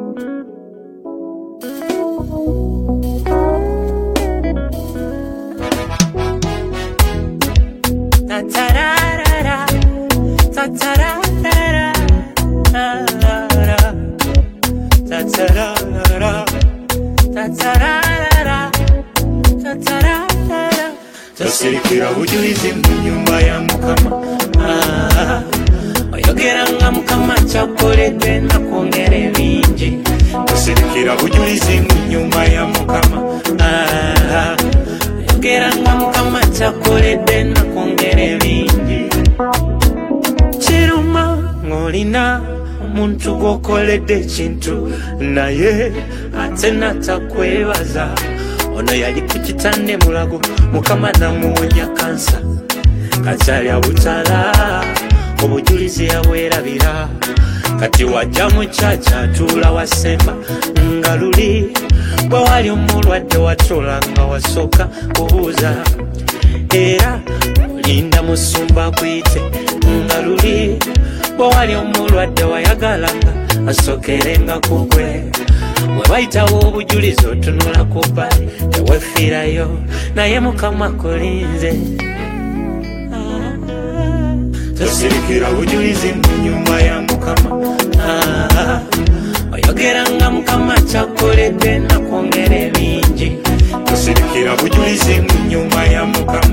Tosirikira bujulizi mu nyumba ya Mukama. Oyogeranga Mukama kyakoledde nakwongera ebingi. Tosirikira bujulizi mu nyumba ya Mukama. Oyogeranga Mukama kyakoledde nakwongera ebingi. Kiruma ng'olina omuntu gwokoledde ekintu naye ate natakwebaza. Ono yali ku kitande mulago Mukama namuwonya kansa. Kakyali abutala obujulizi yabwerabira. Kati wajja mu kyakya atuula wasemba nga luli. Bwe wali omulwadde watuula nga wasooka kubuuza. Era olinda musumba akuyite nga luli. Bwe wali omulwadde wayagalanga asookerenga ku gwe. Bwe bayitawo obujulizi otunula ku bbali tewefiirayo naye Mukama akulinze. Tosirikira bujulizi mu nyumba ya Mukama. Oyogeranga Mukama kyakoledde nakwongera ebingi. Tosirikira bujulizi mu nyumba ya Mukama.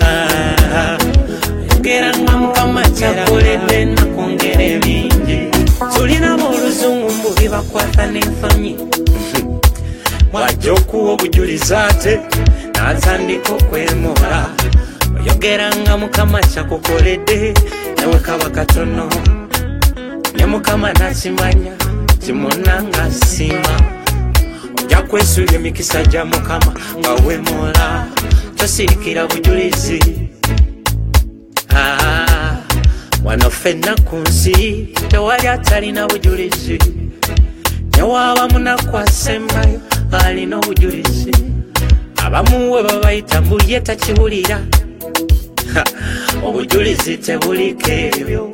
Oyogeranga Mukama kyakoledde nakwongera ebingi. Tulina oluzungu mbubi bakwata n'enfanyi. Wajja okuwa obujulizi ate n'atandika okwemola. Oyogeranga Mukama kyakukoledde nawe kaba katono. Ne Mukama nakimanya kimunanga sima. Ojja kwesuubya emikisa gya Mukama nga weemola. Tosirikira bujulizi. Wano ffenna ku nsi tewali atalina bujulizi. Newaaba munaku asembayo alina obujulizi. Abamu we babayita mbulye takiwulira. Obujulizi tebuliko ebyo.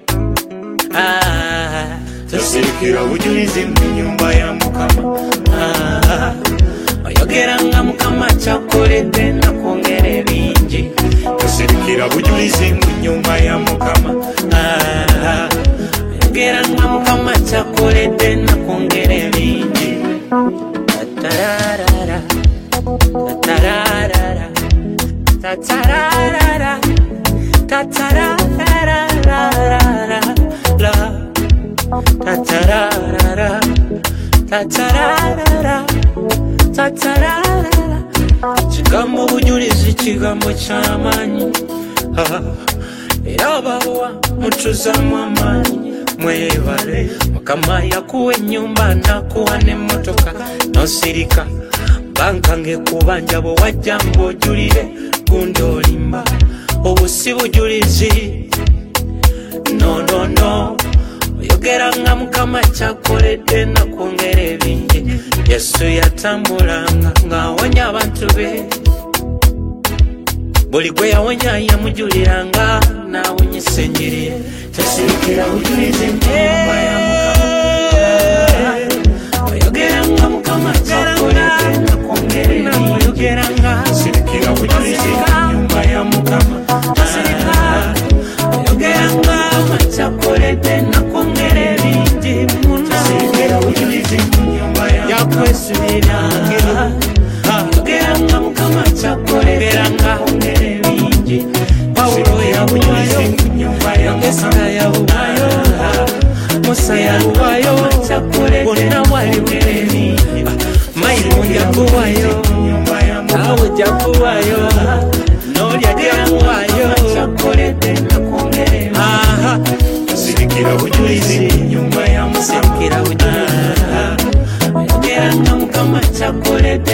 Tosirikira bujulizi mu nyumba ya Mukama. Oyogeranga Mukama kyakoledde nakwongera ebingi. Tosirikira bujulizi mu nyumba ya Mukama. Oyogeranga Mukama kyakoledde nakwongera ebingi. Tatararara, tatararara, tatararara, tatararara, tatararara, tatararara, tatararara. Kigambo bujulizi kigambo ky'amaanyi. Era bawa mutuzamu amaanyi. Mwebale Mukama yakuwa ennyumba nakuwa n'emmotoka nosirika. Banka ng'ekubanja bwe wajja ng'ojulire gundi olimba. Obu si bujulizi. No. Oyogeranga Mukama kyakoledde nakwongera ebingi. Yesu yatambulanga ng'awonya abantu be. Buli gwe yawonya yamujuliranga n'awonyesa enjiri. Tosirikira bujulizi mu nyumba ya Mukama. Oyogeranga Mukama kyakoledde nakwongera ebingi. Tosirikira bujulizi mu nyumba ya Mukama. Oyogeranga Mukama kyakoledde nakwongera ebingi. Tosirikira bujulizi mu nyumba ya Mukama. Oyogeranga Mukama kyakoledde nakwongera ebingi. Pawulo yabuwayo, Esita yabuwayo, Musa yabuwayo, bonna waliwo. Mayiro yabuwayo, awo jabuwayo, n'olya jabuwayo. Tosirikira bujulizi mu nyumba ya Mukama. Oyogeranga Mukama kyakoledde